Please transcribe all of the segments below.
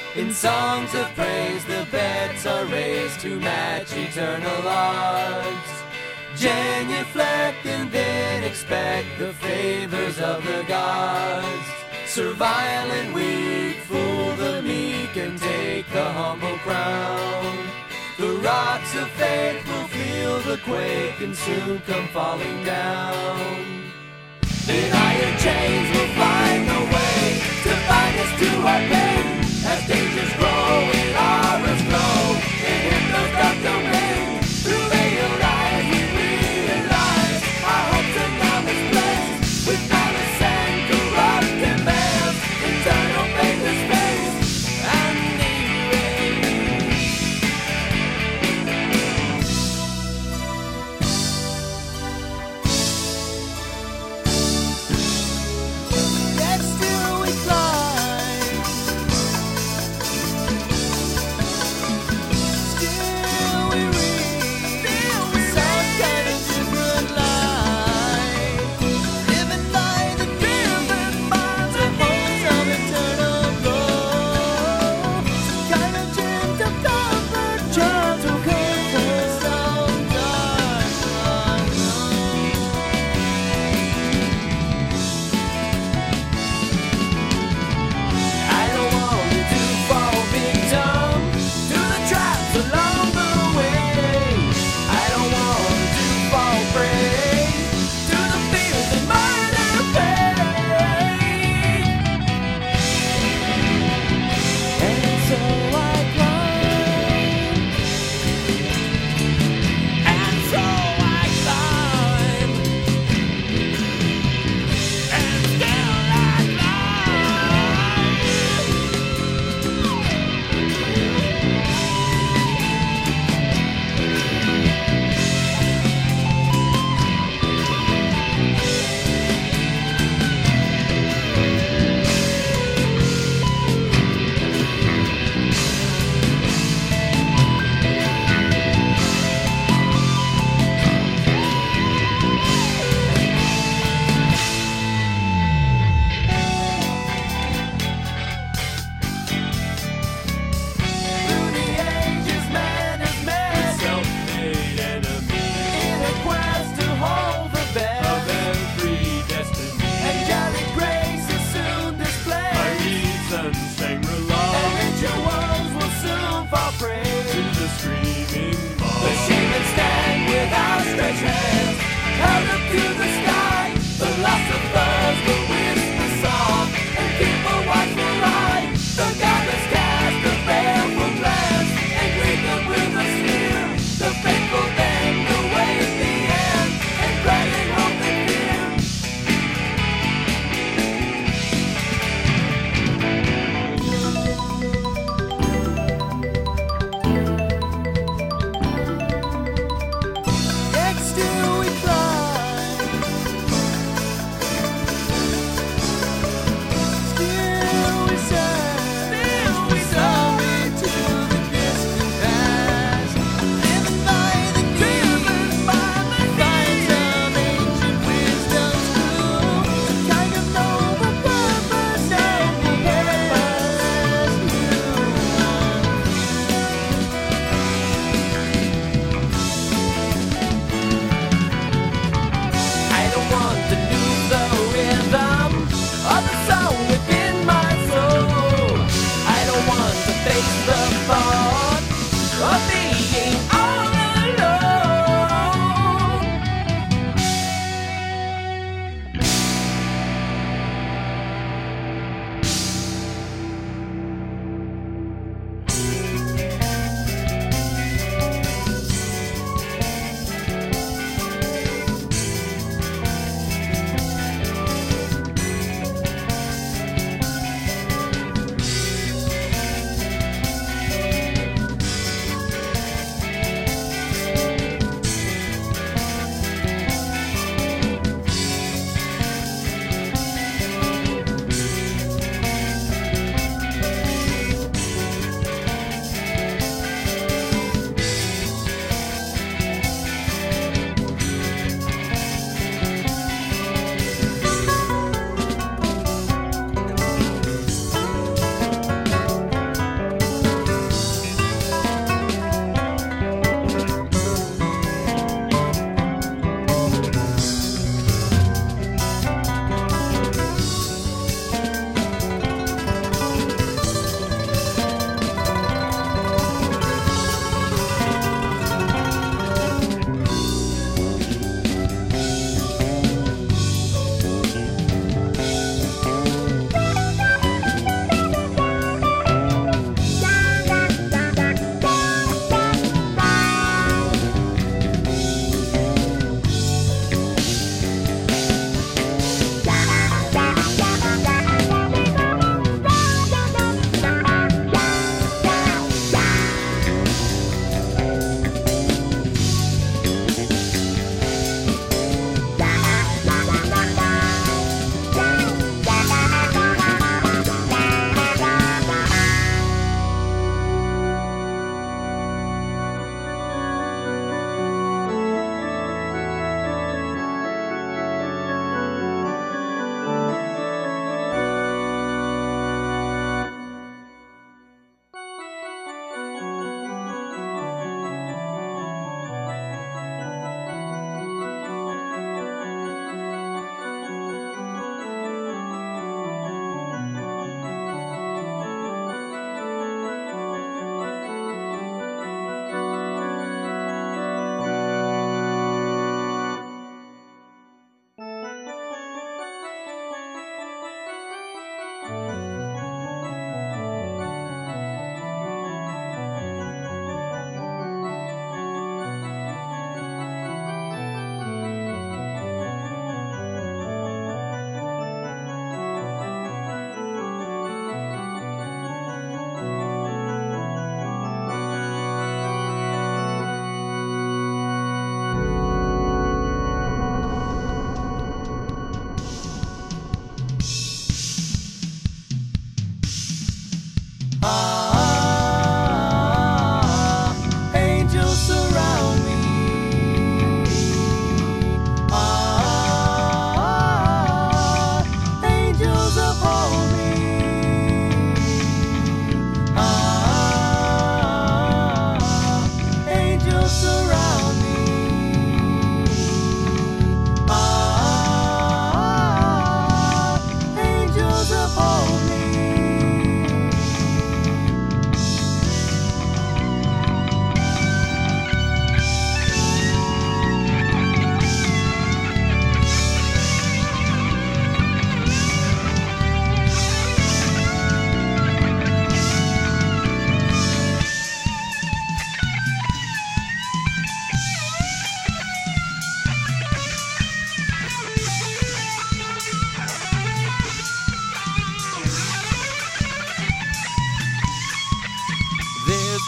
In songs of praise the beds are raised to match eternal odds. Genuflect and then expect the favors of the gods. Servile and weak, fool the meek and take the humble crown. The rocks of faith will feel the quake and soon come falling down. The iron chains will find a way to bind us to our pain. As dangers grow and horrors grow in Hitler's dark domain. Through veiled eyes we realize our hopes are now misplaced. With malice and corrupt demands, eternal faithless face and yet still we climb. Still we read some kind of different life. Living by the driven minds of hopes of eternal glow. Some kind of gentle comfort, gentle comfort, some dark unknown. I don't want you to fall victim to the traps along the way. I don't want you to fall prey to the fears that murder pay. And so I climb. And so I climb. And still I climb. Through the ages, man has met self-made enemies in a quest to hold the best of every destiny. Angelic grace is soon displayed. Our reason Shangri-La, and rituals will soon fall prey to the screaming mob. The shaman stand with outstretched hands, held up to the sky. The lost of birds will whisper soft and keep a watchful eye. The godless cast a baleful glance and greet them with a sneer. The faithful then await the end and pray in hope and fear. Yet still we climb.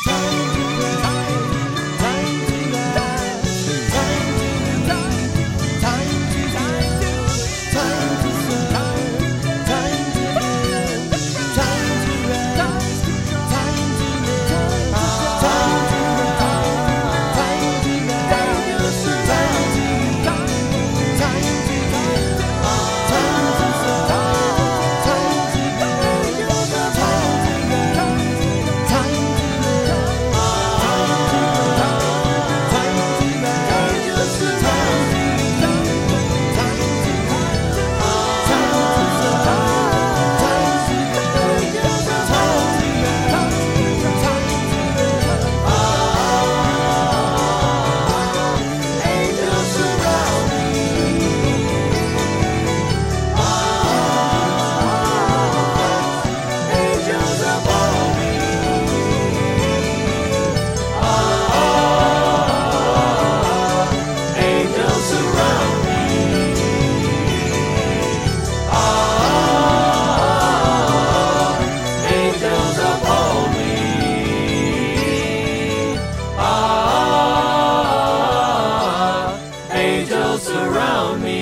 Angels surround me.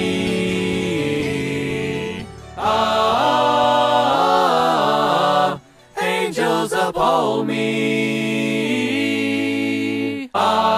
Angels uphold me.